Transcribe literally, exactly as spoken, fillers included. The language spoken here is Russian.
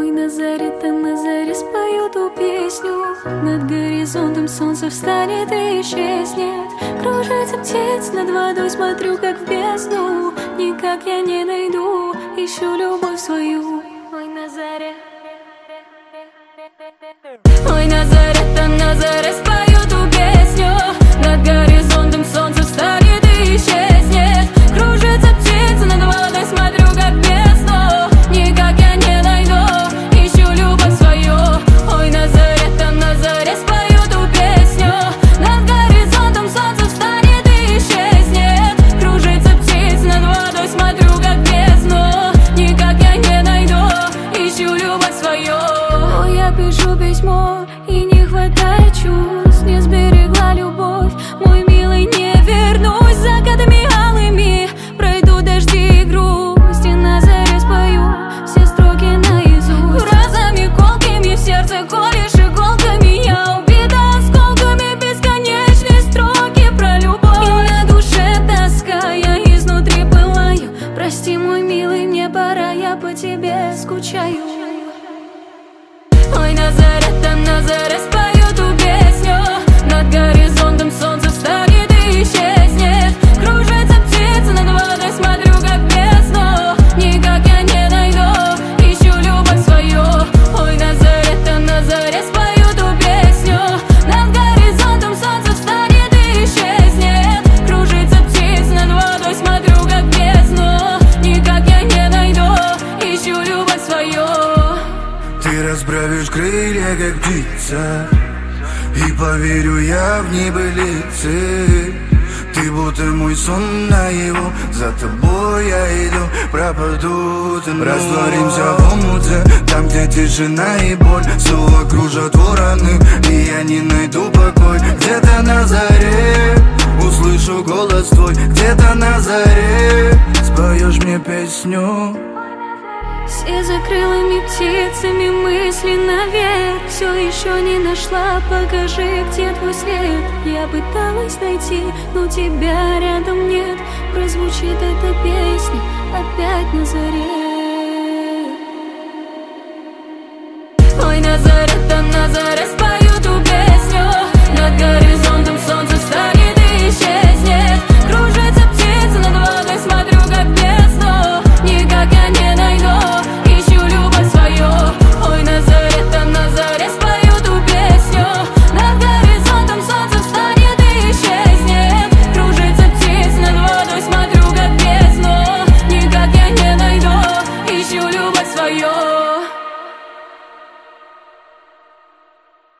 Ой, на заре, да на заре спою ту песню. Над горизонтом солнце встанет и исчезнет. Кружится птиц над водой, смотрю как в бездну. Никак я не найду, ищу любовь свою. Ой, на заре. Ой, на заре, да на заре спою ту песню. Над горизонтом солнце встанет и исчезнет. Кружится птица над водой, смотрю как в бездну. Никак я не найду, ищу любовь свою. Ой, на заре, да на заре спою ту песню. Над горизонтом солнце встанет и исчезнет. Кружится птица над водой, смотрю как в бездну. Никак я не найду, ищу любовь свою. Ой, я пишу письмо, и не хватает чувств. Не сберегла любовь, мой милый, не вернусь. Закатами алыми пройду дожди и грусть. И на заре спою все строки наизусть. Фразами колкими в сердце колешь иголками. Я убита осколками, бесконечные строки про любовь. И на душе тоска, я изнутри пылаю. Прости, мой милый, мне пора, я по тебе скучаю. Ой, на заре, да на заре спою ту песню. Над горизонтом солнце встанет и исчезнет. Кружится птица над водой, смотрю как в бездну. Никак я не найду, ищу любовь свою. Ой, на заре, да на заре спою ту песню. Над горизонтом солнце встанет и исчезнет. Кружится птица над водой, смотрю как в бездну. Никак я не найду, ищу любовь свою. Ты расправишь крылья, как птица, и поверю я в небылицы. Ты будто мой сон наяву, за тобой я иду, пропаду ты. Растворимся в омуте, там, где тишина и боль. Снова кружат вороны, и я не найду покой. Где-то на заре услышу голос твой. Где-то на заре споешь мне песню. Все за крылыми птицами мысли наверх. Все еще не нашла, покажи, где твой след. Я пыталась найти, но тебя рядом нет. Прозвучит эта песня опять на заре. Ой, на заре, да на заре спать.